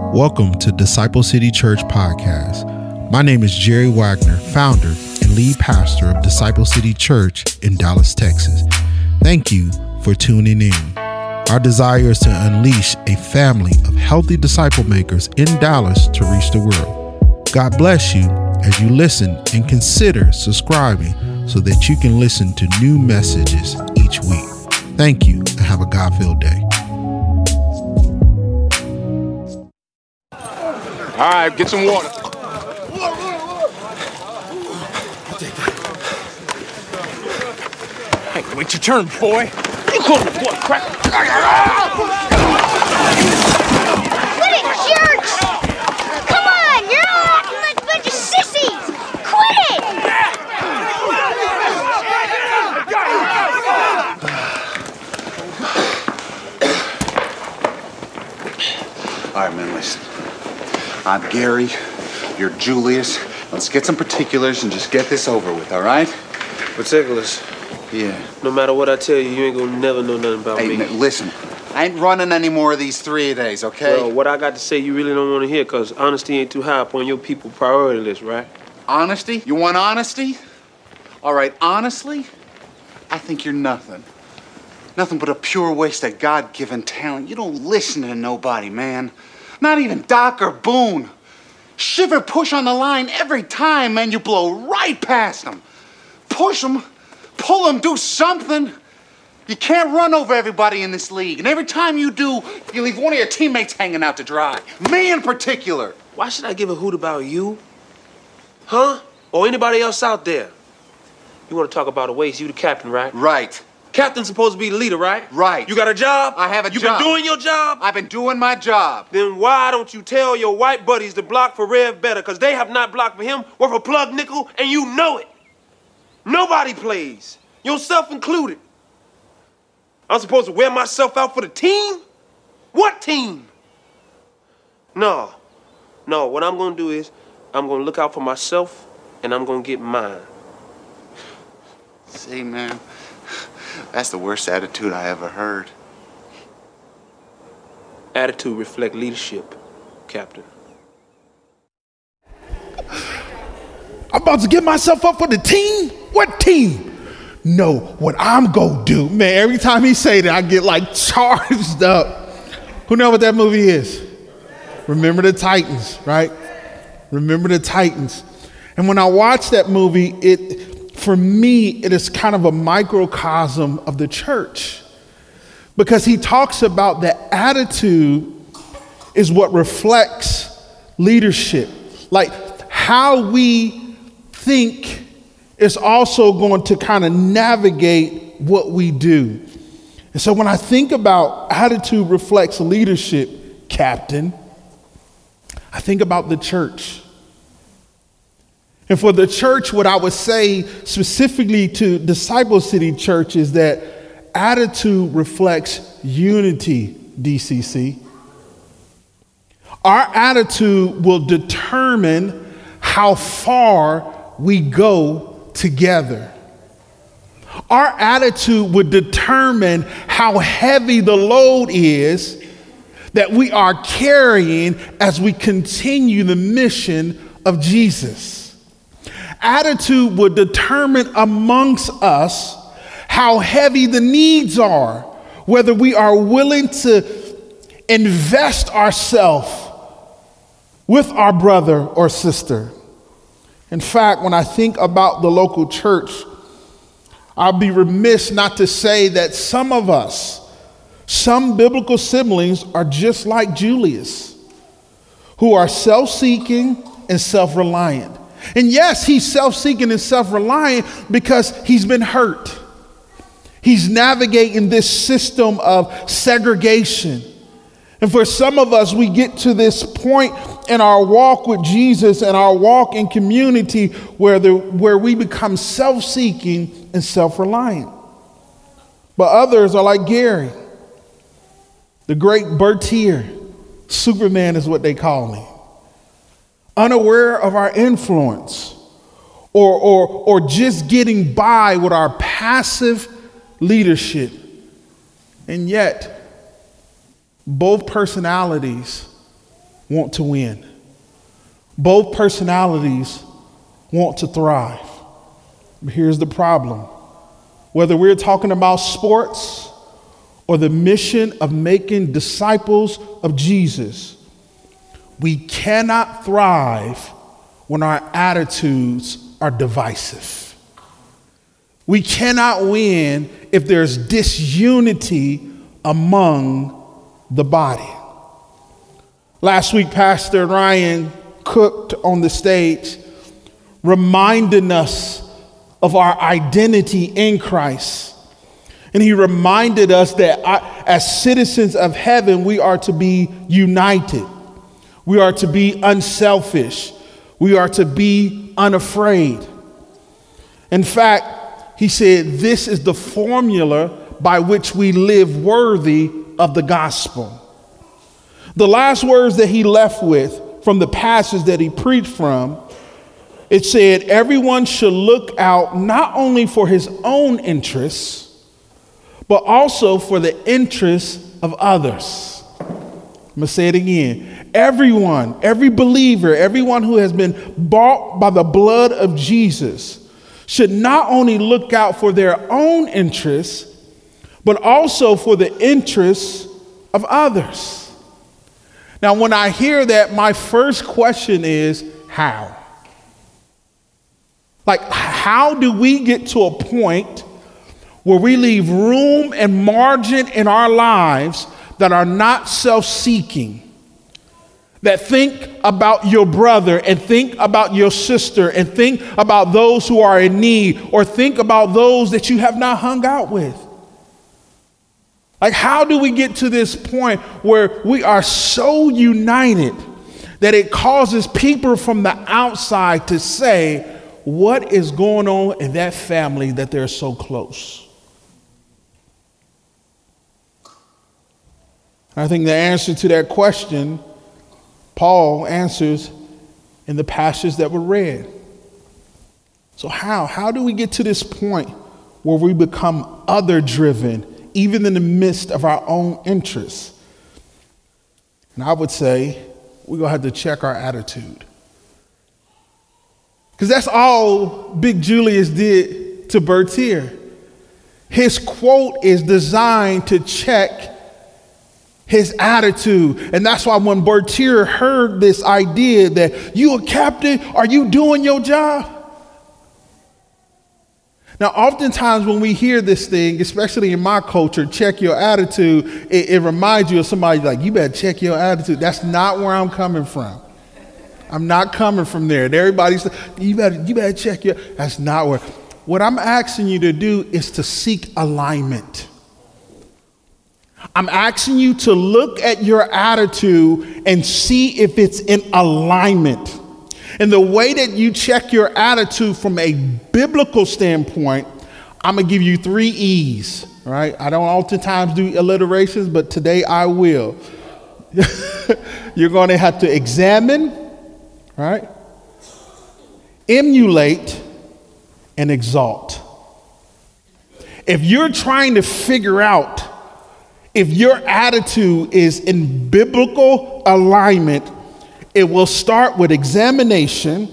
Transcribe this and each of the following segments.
Welcome to Disciple City Church Podcast. My name is Jerry Wagner, founder and lead pastor of Disciple City Church in Dallas, Texas. Thank you for tuning in. Our desire is to unleash a family of healthy disciple makers in Dallas to reach the world. God bless you as you listen and consider subscribing so that you can listen to new messages each week. Thank you and have a God-filled day. All right, get some water. Hey, wait your turn, boy. You call me what, crack? Quit it, jerks! Come on, you're all acting like a bunch of sissies! Quit it! All right, man, listen. I'm Gary, you're Julius. Let's get some particulars and just get this over with, all right? Particulars. Yeah. No matter what I tell you, you ain't gonna never know nothing about Hey, me. man, listen. I ain't running any more of these 3 days, okay? Well, what I got to say, you really don't want to hear, because honesty ain't too high up on your people priority list, right? Honesty? You want honesty? All right, honestly, I think you're nothing. Nothing but a pure waste of God-given talent. You don't listen to nobody, man. Not even Doc or Boone. Shiver push on the line every time, man. You blow right past them. Push them, pull them, do something. You can't run over everybody in this league. And every time you do, you leave one of your teammates hanging out to dry. Me in particular. Why should I give a hoot about you? Huh? Or anybody else out there? You want to talk about a waste? You the captain, right? Right. Captain's supposed to be the leader, right? Right. You got a job? I have a you job. You been doing your job? I've been doing my job. Then why don't you tell your white buddies to block for Rev better? Because they have not blocked for him worth a plug nickel, and you know it. Nobody plays, yourself included. I'm supposed to wear myself out for the team? What team? No, what I'm gonna do is I'm gonna look out for myself and I'm gonna get mine. See, man, that's the worst attitude I ever heard. Attitude reflect leadership, Captain. I'm about to get myself up for the team? What team? No, what I'm gonna do. Man, every time he say that, I get like charged up. Who know what that movie is? Remember the Titans, right? Remember the Titans. And when I watch that movie, for me, it is kind of a microcosm of the church. Because he talks about that attitude is what reflects leadership. Like how we think is also going to kind of navigate what we do. And so when I think about attitude reflects leadership, Captain, I think about the church. And for the church, what I would say specifically to Disciple City Church is that attitude reflects unity, DCC. Our attitude will determine how far we go together. Our attitude would determine how heavy the load is that we are carrying as we continue the mission of Jesus. Attitude would determine amongst us how heavy the needs are, whether we are willing to invest ourselves with our brother or sister. In fact, when I think about the local church, I'll be remiss not to say that some of us, some biblical siblings are just like Julius, who are self-seeking and self-reliant. And yes, he's self-seeking and self-reliant because he's been hurt. He's navigating this system of segregation. And for some of us, we get to this point in our walk with Jesus and our walk in community where we become self-seeking and self-reliant. But others are like Gary, the great Bertier. Superman is what they call me. Unaware of our influence or just getting by with our passive leadership. And yet, both personalities want to win. Both personalities want to thrive. But here's the problem. Whether we're talking about sports or the mission of making disciples of Jesus, we cannot thrive when our attitudes are divisive. We cannot win if there's disunity among the body. Last week, Pastor Ryan cooked on the stage, reminding us of our identity in Christ. And he reminded us that as citizens of heaven, we are to be united. We are to be unselfish. We are to be unafraid. In fact, he said, this is the formula by which we live worthy of the gospel. The last words that he left with from the passage that he preached from, it said, everyone should look out not only for his own interests, but also for the interests of others. I'm going to say it again. Everyone, every believer, everyone who has been bought by the blood of Jesus should not only look out for their own interests, but also for the interests of others. Now, when I hear that, my first question is, how? Like, how do we get to a point where we leave room and margin in our lives that are not self-seeking, that think about your brother and think about your sister and think about those who are in need, or think about those that you have not hung out with? Like, how do we get to this point where we are so united that it causes people from the outside to say, what is going on in that family that they're so close? I think the answer to that question, Paul answers in the passages that were read. So how do we get to this point where we become other-driven, even in the midst of our own interests? And I would say we're going to have to check our attitude. Because that's all Big Julius did to Bertier. His quote is designed to check his attitude. And that's why when Bertier heard this idea that you a captain, are you doing your job? Now, oftentimes when we hear this thing, especially in my culture, check your attitude, it reminds you of somebody like, you better check your attitude. That's not where I'm coming from. I'm not coming from there. And everybody's like, you better check your, that's not where. What I'm asking you to do is to seek alignment. I'm asking you to look at your attitude and see if it's in alignment. And the way that you check your attitude from a biblical standpoint, I'm going to give you 3 E's, right? I don't oftentimes do alliterations, but today I will. You're going to have to examine, right? Emulate and exalt. If you're trying to figure out if your attitude is in biblical alignment, it will start with examination,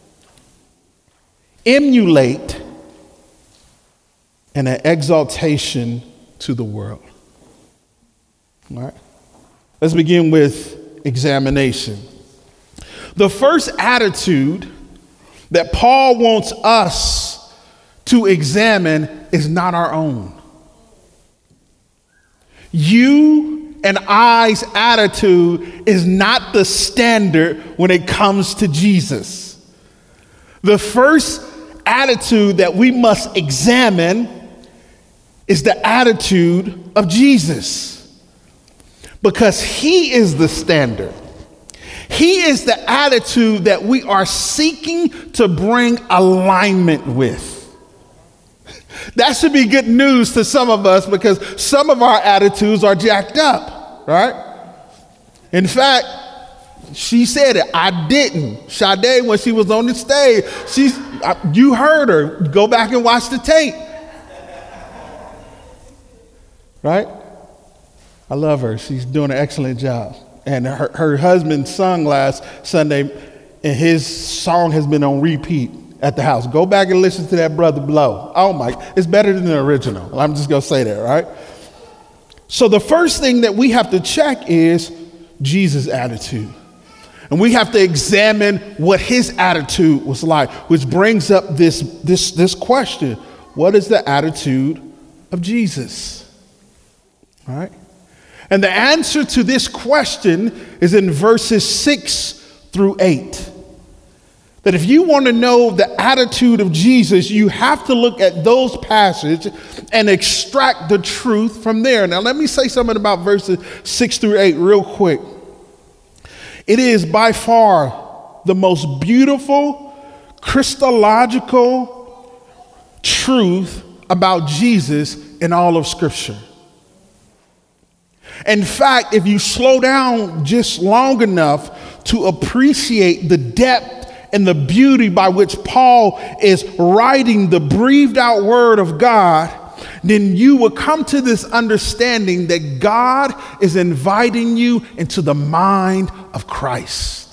emulate, and an exaltation to the world. All right? Let's begin with examination. The first attitude that Paul wants us to examine is not our own. You and I's attitude is not the standard when it comes to Jesus. The first attitude that we must examine is the attitude of Jesus, because he is the standard. He is the attitude that we are seeking to bring alignment with. That should be good news to some of us, because some of our attitudes are jacked up, right? In fact, she said it. I didn't. Sade, when she was on the stage, you heard her. Go back and watch the tape. Right? I love her. She's doing an excellent job. and her husband sung last Sunday, and his song has been on repeat at the house. Go back and listen to that Brother Blow. Oh my, it's better than the original. I'm just gonna say that, right? So the first thing that we have to check is Jesus' attitude. And we have to examine what his attitude was like, which brings up this question. What is the attitude of Jesus? All right. And the answer to this question is in verses 6 through 8. That if you want to know the attitude of Jesus, you have to look at those passages and extract the truth from there. Now, let me say something about verses 6 through 8 real quick. It is by far the most beautiful, Christological truth about Jesus in all of Scripture. In fact, if you slow down just long enough to appreciate the depth and the beauty by which Paul is writing the breathed out word of God, then you will come to this understanding that God is inviting you into the mind of Christ.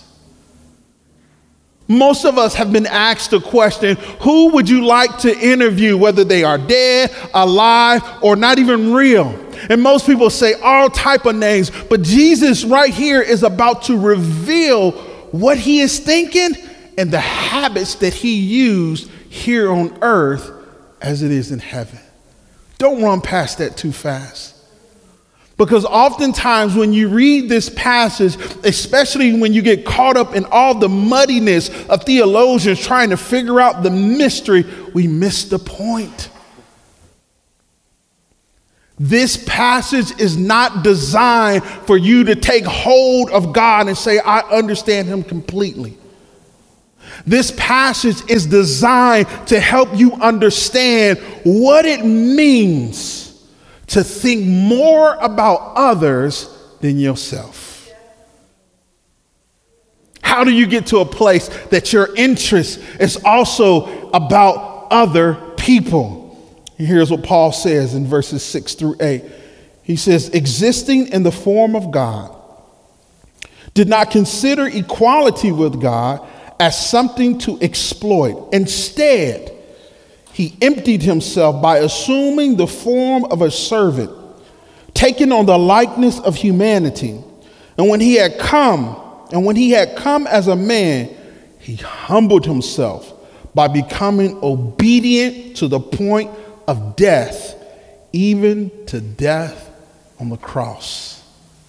Most of us have been asked the question, who would you like to interview, whether they are dead, alive, or not even real? And most people say all type of names, but Jesus right here is about to reveal what he is thinking and the habits that he used here on earth as it is in heaven. Don't run past that too fast. Because oftentimes when you read this passage, especially when you get caught up in all the muddiness of theologians trying to figure out the mystery, we miss the point. This passage is not designed for you to take hold of God and say, I understand him completely. This passage is designed to help you understand what it means to think more about others than yourself. How do you get to a place that your interest is also about other people? And here's what Paul says in verses 6 through 8. He says, existing in the form of God, did not consider equality with God as something to exploit. Instead, he emptied himself by assuming the form of a servant, taking on the likeness of humanity. And when he had come as a man, he humbled himself by becoming obedient to the point of death, even to death on the cross.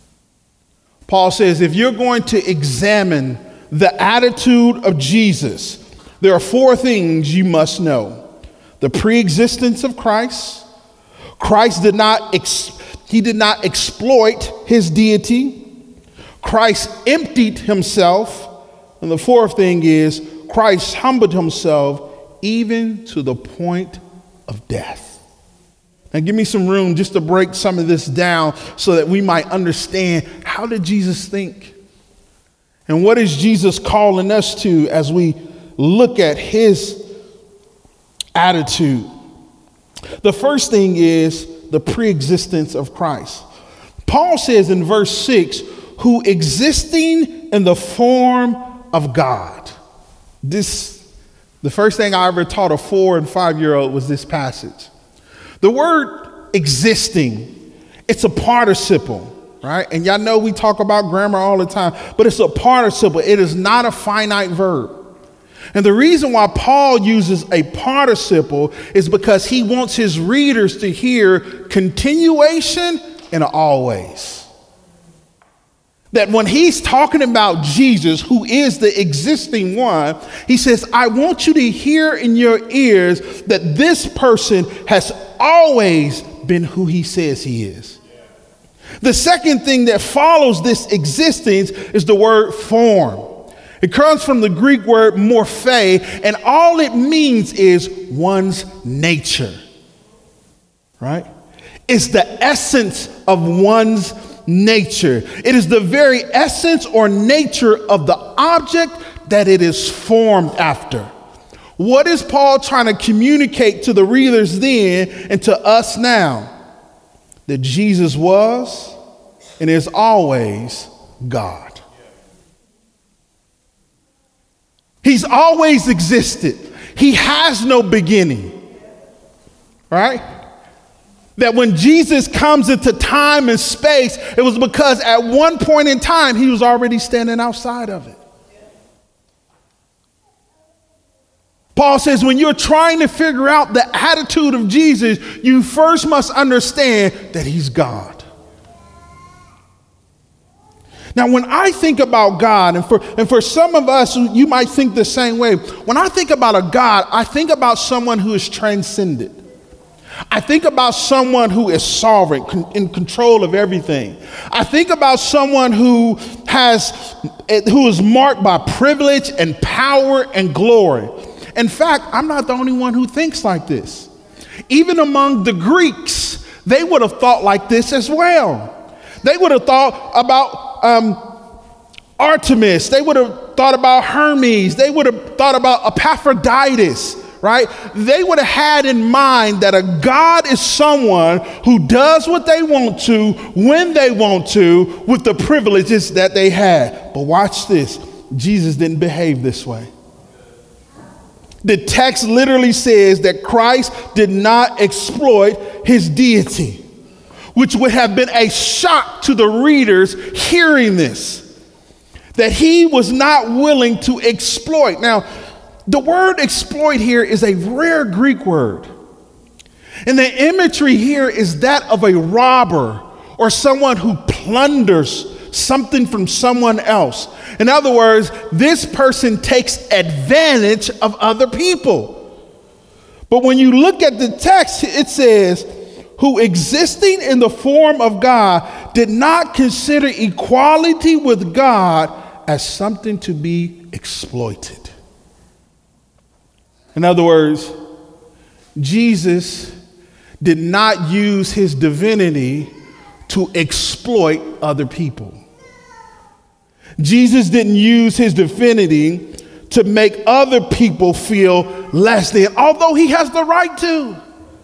Paul says, if you're going to examine the attitude of Jesus, there are four things you must know. The pre-existence of Christ. Christ did not exploit his deity. Christ emptied himself. And the fourth thing is Christ humbled himself even to the point of death. Now give me some room just to break some of this down so that we might understand, how did Jesus think? And what is Jesus calling us to as we look at his attitude? The first thing is the pre-existence of Christ. Paul says in verse 6, who existing in the form of God. The first thing I ever taught a 4- and 5-year-old was this passage. The word existing, it's a participle. Right? And y'all know we talk about grammar all the time, but it's a participle. It is not a finite verb. And the reason why Paul uses a participle is because he wants his readers to hear continuation and always. That when he's talking about Jesus, who is the existing one, he says, I want you to hear in your ears that this person has always been who he says he is. The second thing that follows this existence is the word form. It comes from the Greek word morphe, and all it means is one's nature, right? It's the essence of one's nature. It is the very essence or nature of the object that it is formed after. What is Paul trying to communicate to the readers then and to us now? That Jesus was and is always God. He's always existed. He has no beginning, right? That when Jesus comes into time and space, it was because at one point in time, he was already standing outside of it. Paul says when you're trying to figure out the attitude of Jesus, you first must understand that he's God. Now, when I think about God, and for some of us, you might think the same way. When I think about a God, I think about someone who is transcendent. I think about someone who is sovereign, in control of everything. I think about someone who is marked by privilege and power and glory. In fact, I'm not the only one who thinks like this. Even among the Greeks, they would have thought like this as well. They would have thought about Artemis. They would have thought about Hermes. They would have thought about Epaphroditus, right? They would have had in mind that a God is someone who does what they want to, when they want to, with the privileges that they had. But watch this. Jesus didn't behave this way. The text literally says that Christ did not exploit his deity, which would have been a shock to the readers hearing this, that he was not willing to exploit. Now, the word exploit here is a rare Greek word. And the imagery here is that of a robber or someone who plunders something from someone else. In other words, this person takes advantage of other people. But when you look at the text, it says, who existing in the form of God did not consider equality with God as something to be exploited. In other words, Jesus did not use his divinity to exploit other people. Jesus didn't use his divinity to make other people feel less than, although he has the right to.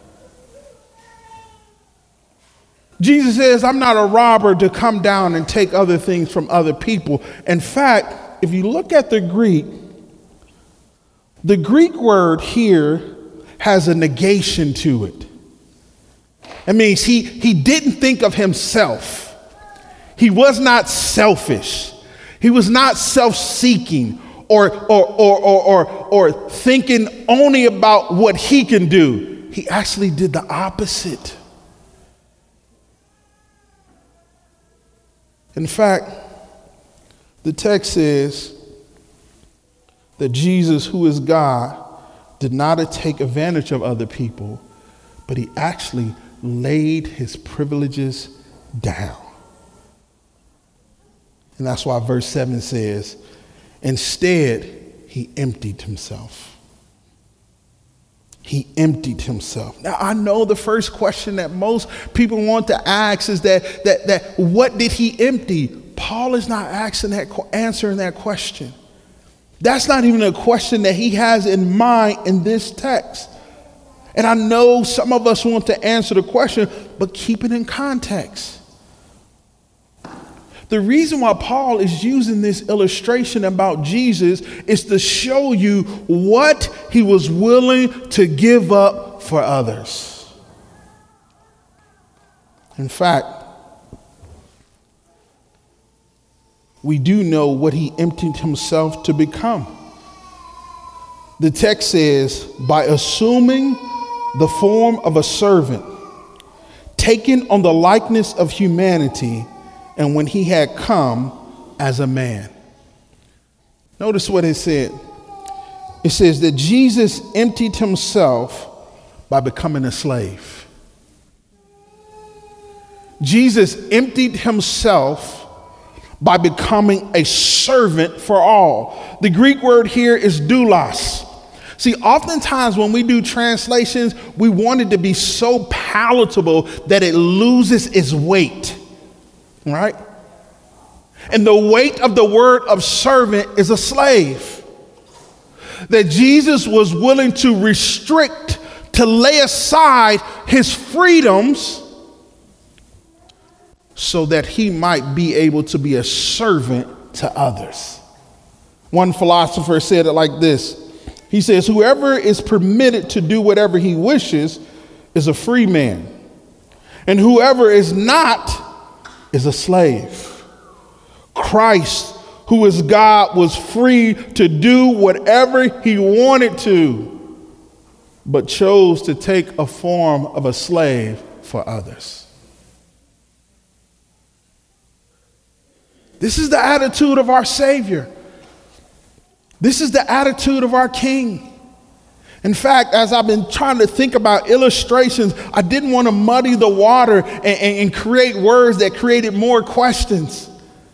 Jesus says, I'm not a robber to come down and take other things from other people. In fact, if you look at the Greek word here has a negation to it. It means he didn't think of himself. He was not selfish. He was not self-seeking or thinking only about what he can do. He actually did the opposite. In fact, the text says that Jesus, who is God, did not take advantage of other people, but he actually laid his privileges down. And that's why verse 7 says, instead, he emptied himself. He emptied himself. Now, I know the first question that most people want to ask is that what did he empty? Paul is not answering that question. That's not even a question that he has in mind in this text. And I know some of us want to answer the question, but keep it in context. The reason why Paul is using this illustration about Jesus is to show you what he was willing to give up for others. In fact, we do know what he emptied himself to become. The text says, by assuming the form of a servant, taken on the likeness of humanity, and when he had come as a man. Notice what it said. It says that Jesus emptied himself by becoming a slave. Jesus emptied himself by becoming a servant for all. The Greek word here is doulos. See, oftentimes when we do translations, we want it to be so palatable that it loses its weight. Right? And the weight of the word of servant is a slave. That Jesus was willing to restrict, to lay aside his freedoms so that he might be able to be a servant to others. One philosopher said it like this. He says, whoever is permitted to do whatever he wishes is a free man, and whoever is not is a slave. Christ, who is God, was free to do whatever he wanted to, but chose to take a form of a slave for others. This is the attitude of our Savior. This is the attitude of our King. In fact, as I've been trying to think about illustrations, I didn't want to muddy the water and create words that created more questions.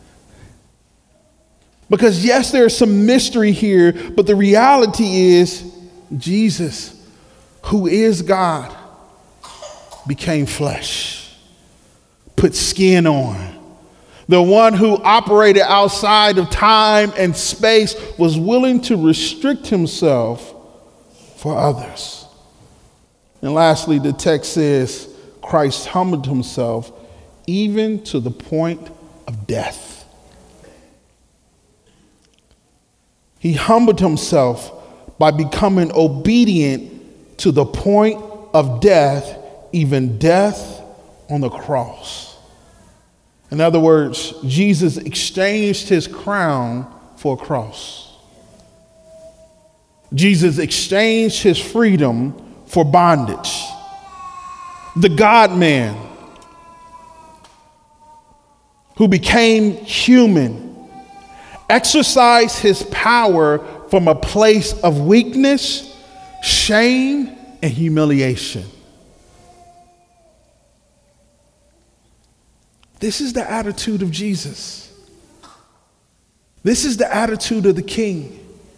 Because yes, there's some mystery here, but the reality is Jesus, who is God, became flesh, put skin on. The one who operated outside of time and space was willing to restrict himself for others. And lastly, the text says Christ humbled himself even to the point of death. He humbled himself by becoming obedient to the point of death, even death on the cross. In other words, Jesus exchanged his crown for a cross. Jesus exchanged his freedom for bondage. The God-man who became human exercised his power from a place of weakness, shame, and humiliation. This is the attitude of Jesus. This is the attitude of the King.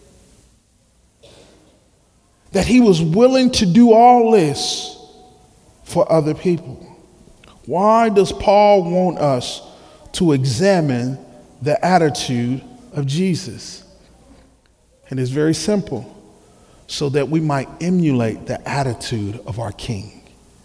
That he was willing to do all this for other people. Why does Paul want us to examine the attitude of Jesus? And it's very simple, so that we might emulate the attitude of our King.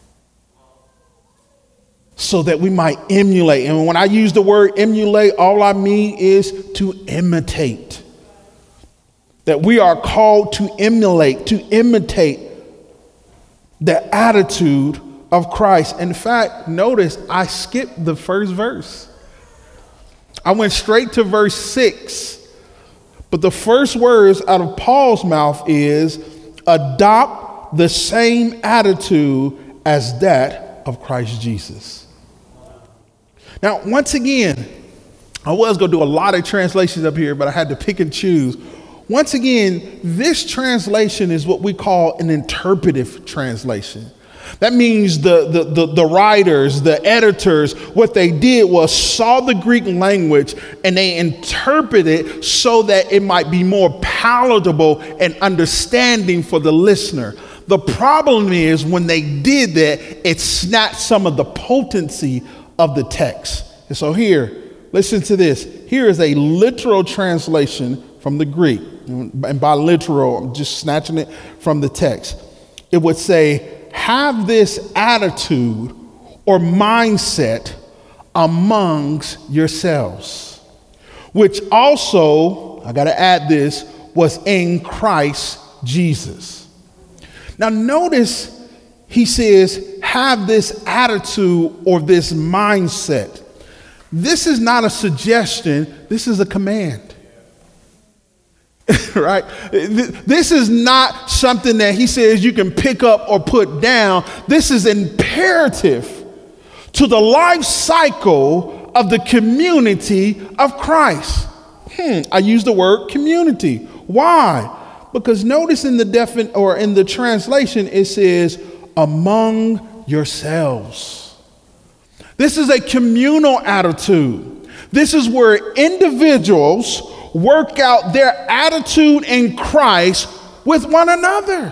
So that we might emulate. And when I use the word emulate, all I mean is to imitate. That we are called to emulate, to imitate the attitude of Christ. In fact, notice I skipped the first verse. I went straight to verse 6. But the first words out of Paul's mouth is, adopt the same attitude as that of Christ Jesus. Now, once again, I was going to do a lot of translations up here, but I had to pick and choose. Once again, this translation is what we call an interpretive translation. That means the writers, the editors, what they did was saw the Greek language and they interpreted it so that it might be more palatable and understanding for the listener. The problem is when they did that, it snatched some of the potency of the text. And so here, listen to this. Here is a literal translation from the Greek. And by literal, I'm just snatching it from the text. It would say, have this attitude or mindset amongst yourselves, which also, I got to add this, was in Christ Jesus. Now notice he says, have this attitude or this mindset. This is not a suggestion, this is a command. Right? This is not something that he says you can pick up or put down. This is imperative to the life cycle of the community of Christ. I use the word community. Why? Because notice in the translation it says among yourselves. This is a communal attitude. This is where individuals work out their attitude in Christ with one another.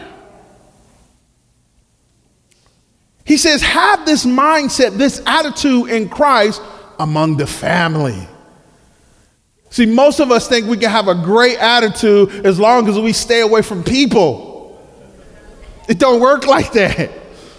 He says, have this mindset, this attitude in Christ among the family. See, most of us think we can have a great attitude as long as we stay away from people. It don't work like that.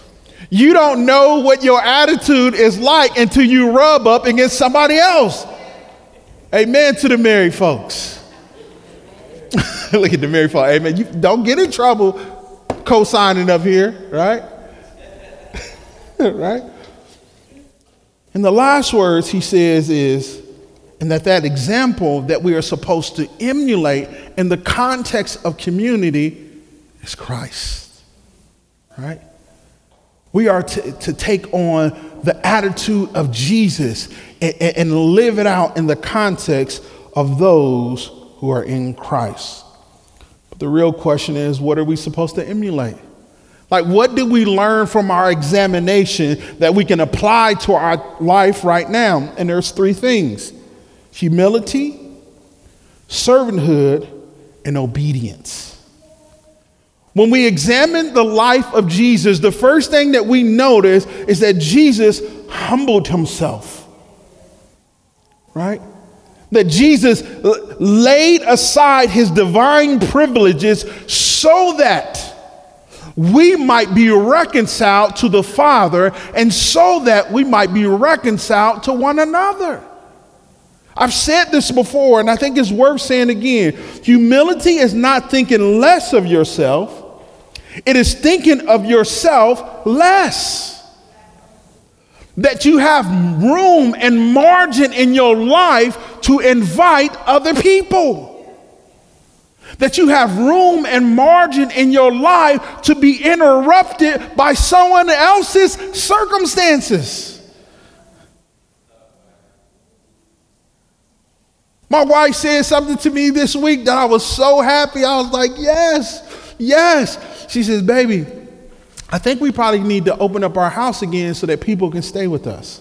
You don't know what your attitude is like until you rub up against somebody else. Amen to the married folks. Look at the married folks. Amen. You don't get in trouble co-signing up here, right? Right? And the last words he says is, and that example that we are supposed to emulate in the context of community is Christ, right? We are to take on the attitude of Jesus and live it out in the context of those who are in Christ. But the real question is, what are we supposed to emulate? Like, what did we learn from our examination that we can apply to our life right now? And there's three things: humility, servanthood, and obedience. When we examine the life of Jesus, the first thing that we notice is that Jesus humbled himself, right? That Jesus laid aside his divine privileges so that we might be reconciled to the Father, and so that we might be reconciled to one another. I've said this before, and I think it's worth saying again. Humility is not thinking less of yourself. It is thinking of yourself less. That you have room and margin in your life to invite other people. That you have room and margin in your life to be interrupted by someone else's circumstances. My wife said something to me this week that I was so happy. I was like, yes, yes. She says, baby, I think we probably need to open up our house again so that people can stay with us.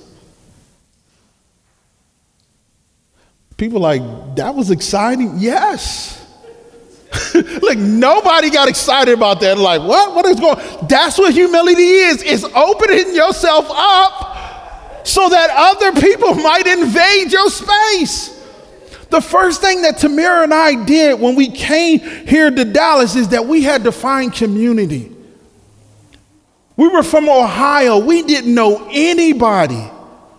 People like, that was exciting. Yes. Like, nobody got excited about that. Like, what is going on? That's what humility is. It's opening yourself up so that other people might invade your space. The first thing that Tamara and I did when we came here to Dallas is that we had to find community. We were from Ohio. We didn't know anybody.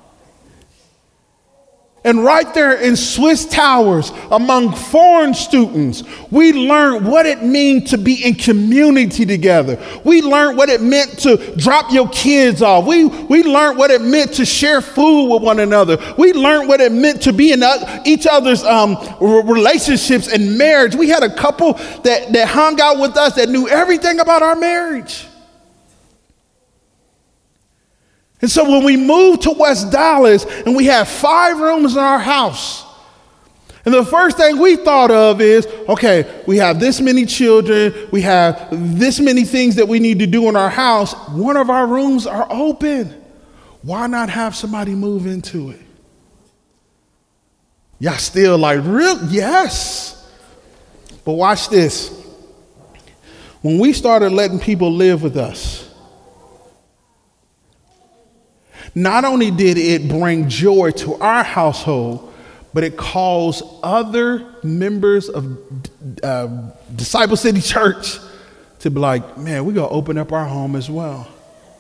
And right there in Swiss Towers, among foreign students, we learned what it means to be in community together. We learned what it meant to drop your kids off. We learned what it meant to share food with one another. We learned what it meant to be in each other's relationships and marriage. We had a couple that hung out with us that knew everything about our marriage. And so when we moved to West Dallas and we had 5 rooms in our house, and the first thing we thought of is, okay, we have this many children, we have this many things that we need to do in our house. One of our rooms are open. Why not have somebody move into it? Y'all still like, real? Yes. But watch this. When we started letting people live with us, not only did it bring joy to our household, but it caused other members of Disciple City Church to be like, man, we're going to open up our home as well.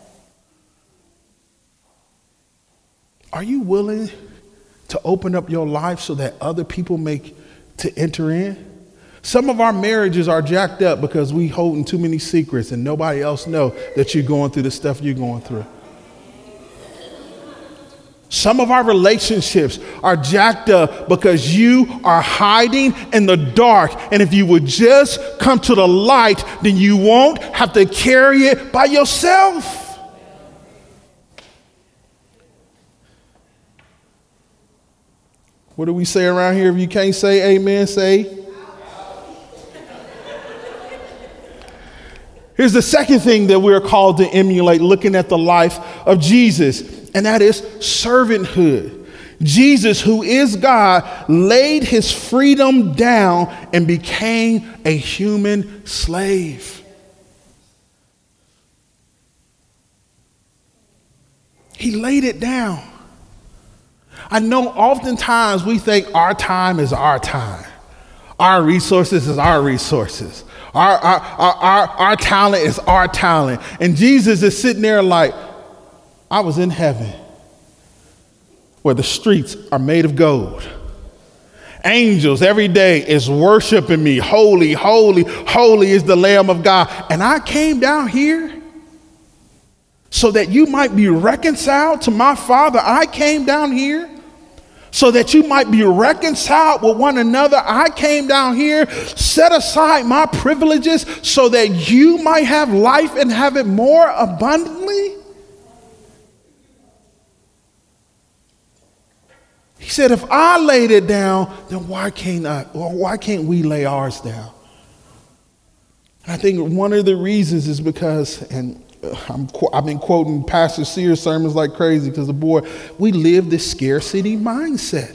Are you willing to open up your life so that other people to enter in? Some of our marriages are jacked up because we holding too many secrets and nobody else know that you're going through the stuff you're going through. Some of our relationships are jacked up because you are hiding in the dark. And if you would just come to the light, then you won't have to carry it by yourself. What do we say around here? If you can't say amen, say. Here's the second thing that we're called to emulate looking at the life of Jesus. And that is servanthood. Jesus, who is God, laid his freedom down and became a human slave. He laid it down. I know oftentimes we think our time is our time. Our resources is our resources. Our talent is our talent. And Jesus is sitting there like, I was in heaven where the streets are made of gold. Angels every day is worshiping me. Holy, holy, holy is the Lamb of God. And I came down here so that you might be reconciled to my Father. I came down here so that you might be reconciled with one another. I came down here, set aside my privileges so that you might have life and have it more abundantly. He said, if I laid it down, then why can't we lay ours down? And I think one of the reasons is because, and I've been quoting Pastor Sears' sermons like crazy because we live this scarcity mindset.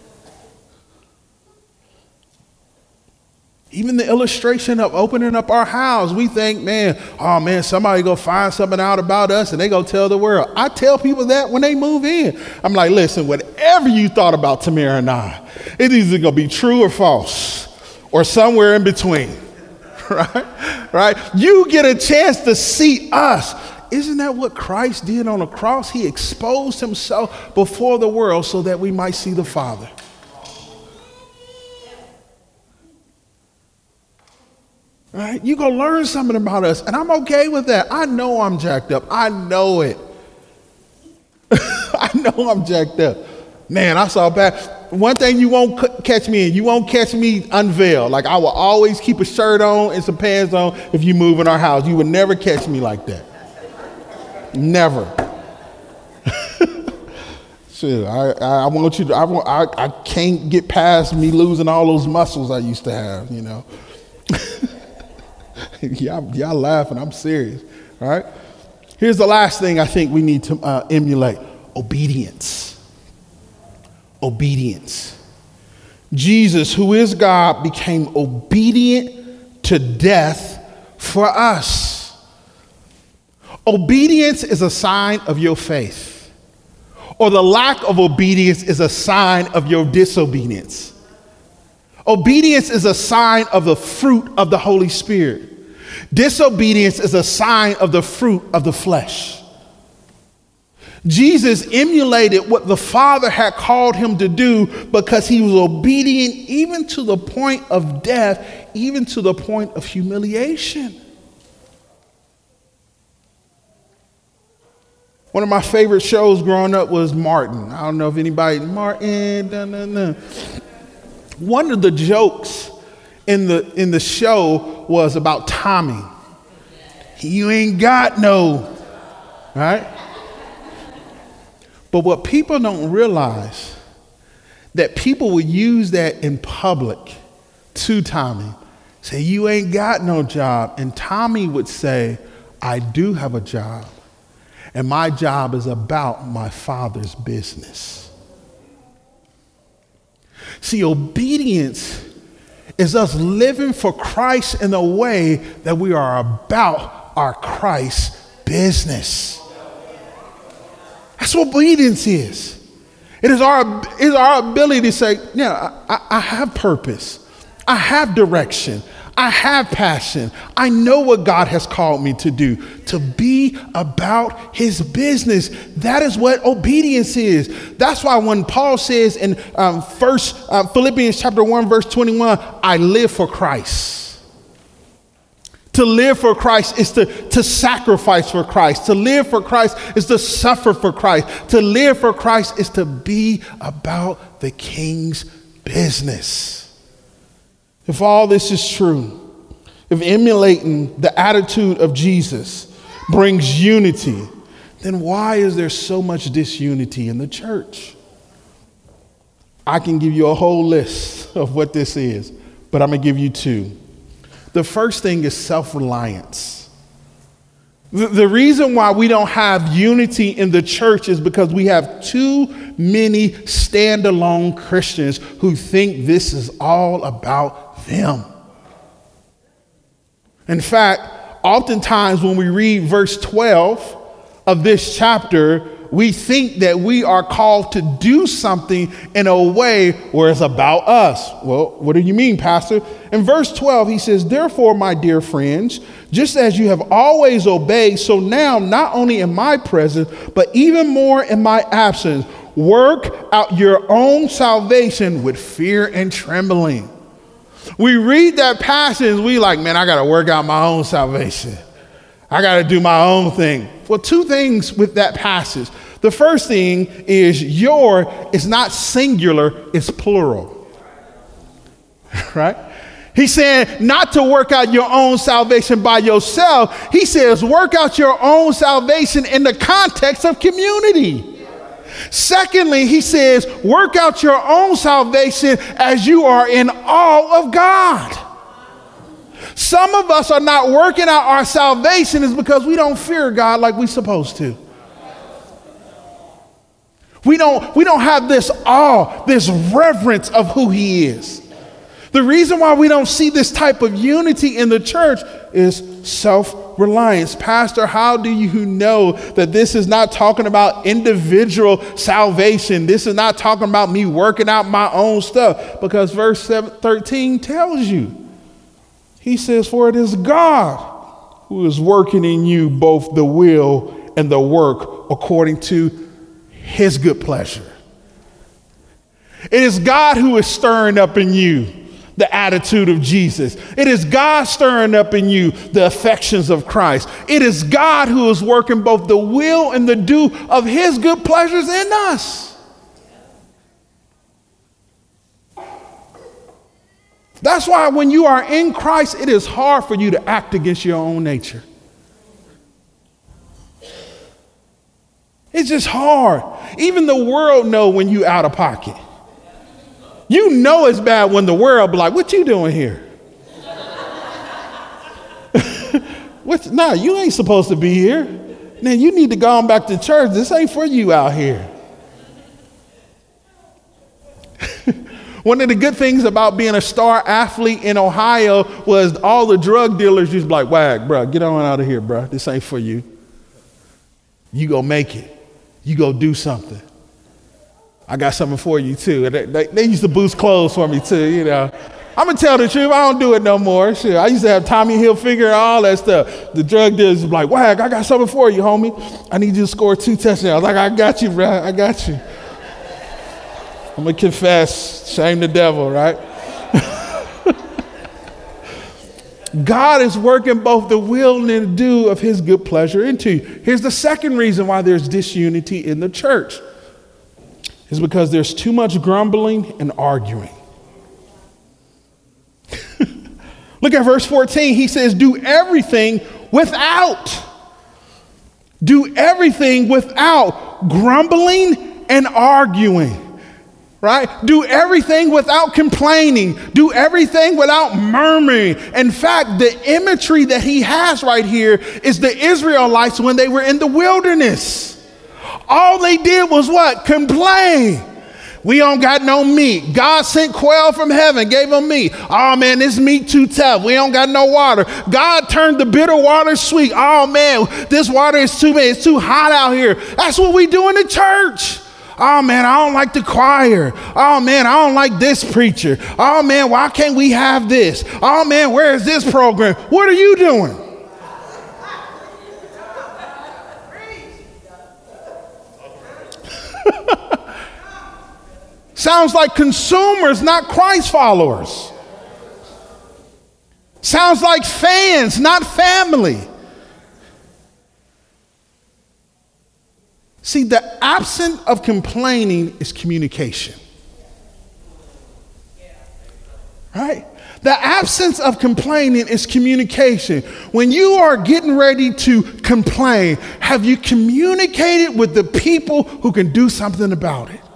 Even the illustration of opening up our house, we think, somebody go find something out about us and they go tell the world. I tell people that when they move in. I'm like, listen, whatever you thought about Tamara and I, it's either going to be true or false or somewhere in between, right? You get a chance to see us. Isn't that what Christ did on the cross? He exposed himself before the world so that we might see the Father. Right? You're going to learn something about us, and I'm okay with that. I know I'm jacked up. I know it. I know I'm jacked up. Man, I saw bad. One thing you won't catch me in, you won't catch me unveiled. Like I will always keep a shirt on and some pants on if you move in our house. You would never catch me like that. Never. Shit, I want you to, I can't get past me losing all those muscles I used to have, you know. Y'all laughing, I'm serious, all right? Here's the last thing I think we need to emulate: obedience. Obedience. Jesus, who is God, became obedient to death for us. Obedience is a sign of your faith, or the lack of obedience is a sign of your disobedience. Obedience is a sign of the fruit of the Holy Spirit. Disobedience is a sign of the fruit of the flesh. Jesus emulated what the Father had called him to do because he was obedient even to the point of death, even to the point of humiliation. One of my favorite shows growing up was Martin. I don't know if anybody, Martin, One of the jokes in the show was about Tommy. You ain't got no, right? But what people don't realize, that people would use that in public to Tommy. Say, you ain't got no job. And Tommy would say, I do have a job. And my job is about my Father's business. See, obedience is us living for Christ in a way that we are about our Christ business. That's what obedience is. It is our ability to say, I have purpose. I have direction. I have passion. I know what God has called me to do, to be about his business. That is what obedience is. That's why when Paul says in Philippians chapter 1, verse 21, I live for Christ. To live for Christ is to sacrifice for Christ. To live for Christ is to suffer for Christ. To live for Christ is to be about the King's business. If all this is true, if emulating the attitude of Jesus brings unity, then why is there so much disunity in the church? I can give you a whole list of what this is, but I'm going to give you two. The first thing is self-reliance. The reason why we don't have unity in the church is because we have too many standalone Christians who think this is all about them. In fact, oftentimes when we read verse 12 of this chapter, we think that we are called to do something in a way where it's about us. Well, what do you mean, Pastor? In verse 12, he says, therefore, my dear friends, just as you have always obeyed, so now, not only in my presence, but even more in my absence, work out your own salvation with fear and trembling. We read that passage, we like, man, I got to work out my own salvation. I got to do my own thing. Well, two things with that passage. The first thing is is not singular, it's plural. Right? He's saying not to work out your own salvation by yourself. He says work out your own salvation in the context of community. Secondly, he says work out your own salvation as you are in awe of God. Some of us are not working out our salvation is because we don't fear God like we're supposed to. We don't have this awe, this reverence of who he is. The reason why we don't see this type of unity in the church is self-reliance. Pastor, how do you know that this is not talking about individual salvation? This is not talking about me working out my own stuff. Because verse 13 tells you. He says, for it is God who is working in you both the will and the work according to his good pleasure. It is God who is stirring up in you the attitude of Jesus. It is God stirring up in you the affections of Christ. It is God who is working both the will and the do of his good pleasures in us. That's why when you are in Christ, it is hard for you to act against your own nature. It's just hard. Even the world know when you out of pocket. You know it's bad when the world be like, what you doing here? Nah, you ain't supposed to be here. Man, you need to go on back to church. This ain't for you out here. One of the good things about being a star athlete in Ohio was all the drug dealers used to be like, wag, bro, get on out of here, bro. This ain't for you. You go make it. You go do something. I got something for you, too. They used to boost clothes for me, too, you know. I'm going to tell the truth. I don't do it no more. Shit, I used to have Tommy Hilfiger, all that stuff. The drug dealers would be like, wag, I got something for you, homie. I need you to score 2 touchdowns. Like, I got you, bro. I got you. I'm going to confess, shame the devil, right? God is working both the will and the do of his good pleasure into you. Here's the second reason why there's disunity in the church. It's because there's too much grumbling and arguing. Look at verse 14. He says, do everything without grumbling and arguing. Right? Do everything without complaining. Do everything without murmuring. In fact, the imagery that he has right here is the Israelites when they were in the wilderness. All they did was what? Complain. We don't got no meat. God sent quail from heaven, gave them meat. Oh man, this meat too tough. We don't got no water. God turned the bitter water sweet. Oh man, this water is too bad. It's too hot out here. That's what we do in the church. Oh man, I don't like the choir. Oh man, I don't like this preacher. Oh man, why can't we have this? Oh man, where is this program? What are you doing? Sounds like consumers, not Christ followers. Sounds like fans, not family. See, the absence of complaining is communication. Right? The absence of complaining is communication. When you are getting ready to complain, have you communicated with the people who can do something about it?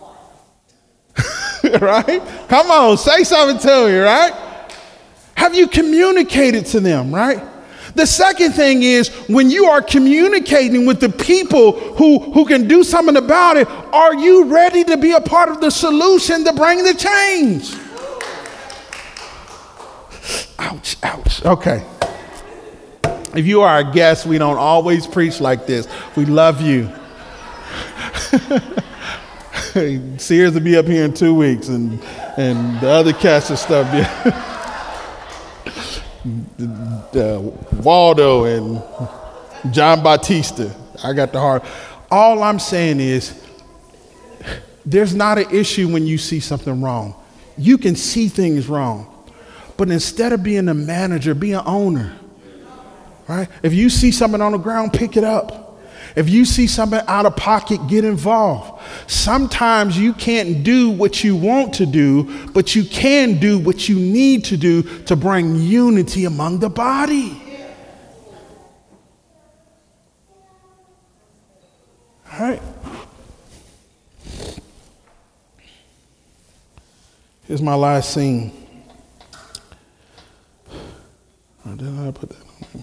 Right? Come on, say something to me, right? Have you communicated to them, right? The second thing is when you are communicating with the people who can do something about it, are you ready to be a part of the solution to bring the change? Ouch, ouch. Okay. If you are a guest, we don't always preach like this. We love you. Sears will be up here in 2 weeks, and the other cats and stuff. Waldo and John Bautista. I got the heart. All I'm saying is, there's not an issue when you see something wrong. You can see things wrong, but instead of being a manager, be an owner. Right? If you see something on the ground, pick it up. If you see something out of pocket, get involved. Sometimes you can't do what you want to do, but you can do what you need to do to bring unity among the body. All right. Here's my last scene. Did I put that on?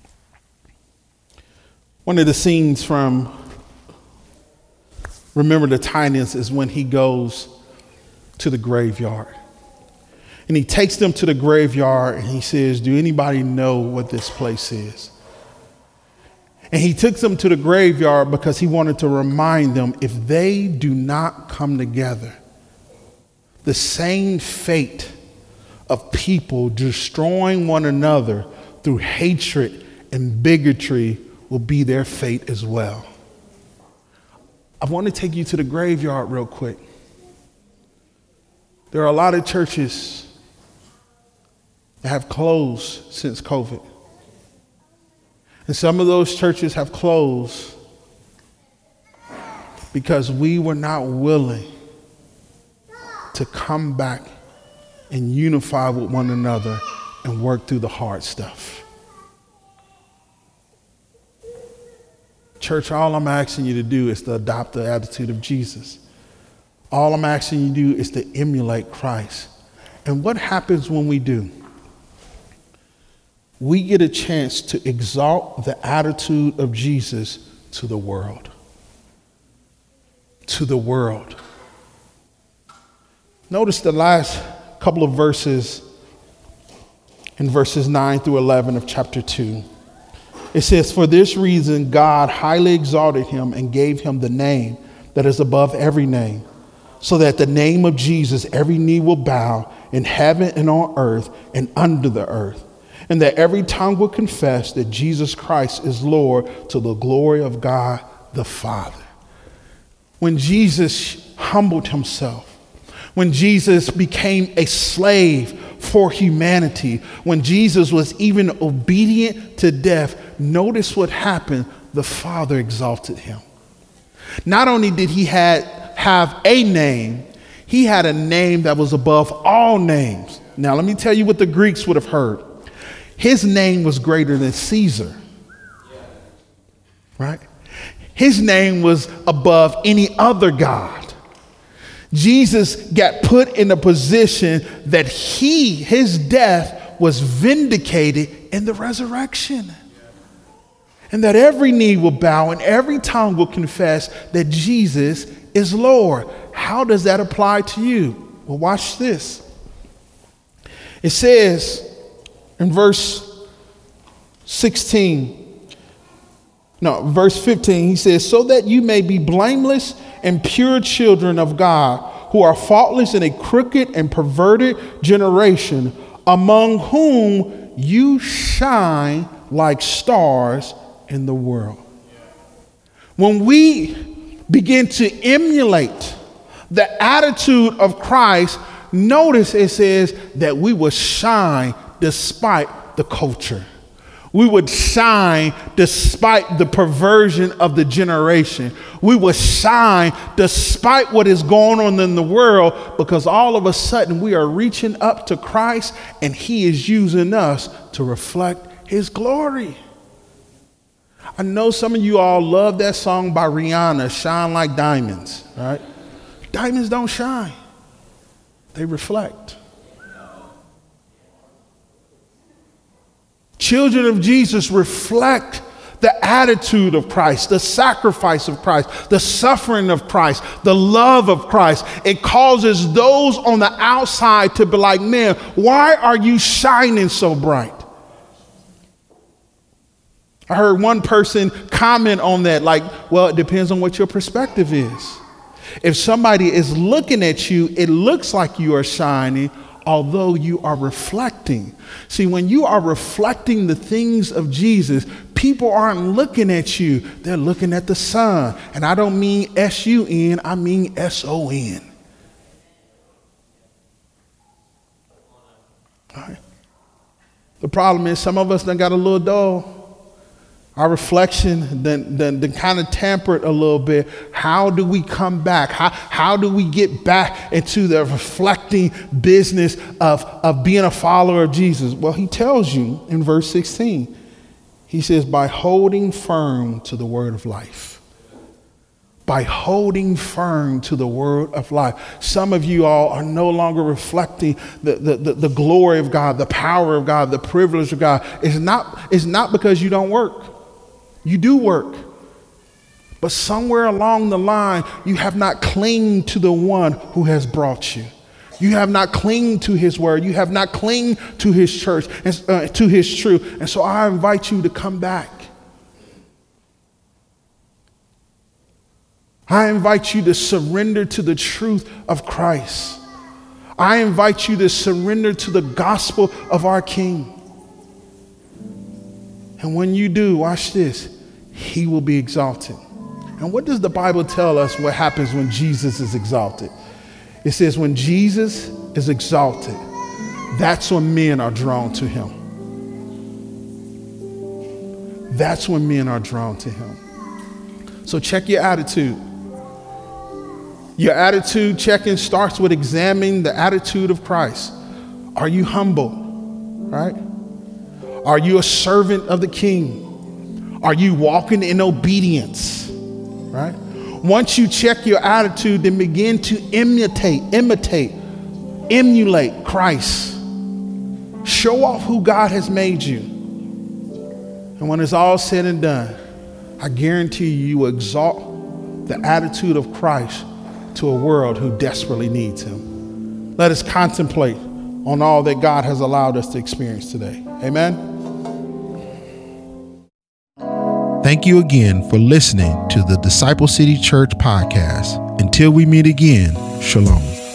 One of the scenes from Remember the Titans is when he goes to the graveyard. And he takes them to the graveyard and he says, do anybody know what this place is? And he took them to the graveyard because he wanted to remind them, if they do not come together, the same fate of people destroying one another through hatred and bigotry will be their fate as well. I want to take you to the graveyard real quick. There are a lot of churches that have closed since COVID. And some of those churches have closed because we were not willing to come back and unify with one another and work through the hard stuff. Church, all I'm asking you to do is to adopt the attitude of Jesus. All I'm asking you to do is to emulate Christ. And what happens when we do? We get a chance to exalt the attitude of Jesus to the world. To the world. Notice the last couple of verses in verses 9 through 11 of chapter 2. It says, for this reason, God highly exalted him and gave him the name that is above every name, so that the name of Jesus, every knee will bow in heaven and on earth and under the earth, and that every tongue will confess that Jesus Christ is Lord, to the glory of God the Father. When Jesus humbled himself, when Jesus became a slave for humanity, when Jesus was even obedient to death, notice what happened. The Father exalted him. Not only did he have a name, he had a name that was above all names. Now, let me tell you what the Greeks would have heard. His name was greater than Caesar. Right? His name was above any other god. Jesus got put in a position that his death was vindicated in the resurrection. And that every knee will bow and every tongue will confess that Jesus is Lord. How does that apply to you? Well, watch this. It says in verse 15, he says, so that you may be blameless and pure children of God, who are faultless in a crooked and perverted generation, among whom you shine like stars in the world. When we begin to emulate the attitude of Christ, notice it says that we will shine despite the culture. We would shine despite the perversion of the generation. We would shine despite what is going on in the world, because all of a sudden we are reaching up to Christ and he is using us to reflect his glory. I know some of you all love that song by Rihanna, Shine Like Diamonds, right? Diamonds don't shine. They reflect. Children of Jesus reflect the attitude of Christ, the sacrifice of Christ, the suffering of Christ, the love of Christ. It causes those on the outside to be like, man, why are you shining so bright? I heard one person comment on that, like, well, it depends on what your perspective is. If somebody is looking at you, it looks like you are shining, although you are reflecting. See, when you are reflecting the things of Jesus, people aren't looking at you. They're looking at the sun. And I don't mean S-U-N, I mean S-O-N. All right. The problem is some of us done got a little dull. Our reflection then kind of tampered a little bit. How do we come back? How do we get back into the reflecting business of being a follower of Jesus? Well, he tells you in verse 16. He says, by holding firm to the word of life. By holding firm to the word of life. Some of you all are no longer reflecting the glory of God, the power of God, the privilege of God. It's not because you don't work. You do work. But somewhere along the line, you have not clinged to the one who has brought you. You have not clinged to his word. You have not clinged to his church and to his truth. And so I invite you to come back. I invite you to surrender to the truth of Christ. I invite you to surrender to the gospel of our King. And when you do, watch this, he will be exalted. And what does the Bible tell us what happens when Jesus is exalted? It says when Jesus is exalted, that's when men are drawn to him. That's when men are drawn to him. So check your attitude. Your attitude checking starts with examining the attitude of Christ. Are you humble? Right? Are you a servant of the King? Are you walking in obedience? Right? Once you check your attitude, then begin to emulate Christ. Show off who God has made you. And when it's all said and done, I guarantee you will exalt the attitude of Christ to a world who desperately needs him. Let us contemplate on all that God has allowed us to experience today. Amen. Thank you again for listening to the Disciple City Church podcast. Until we meet again, shalom.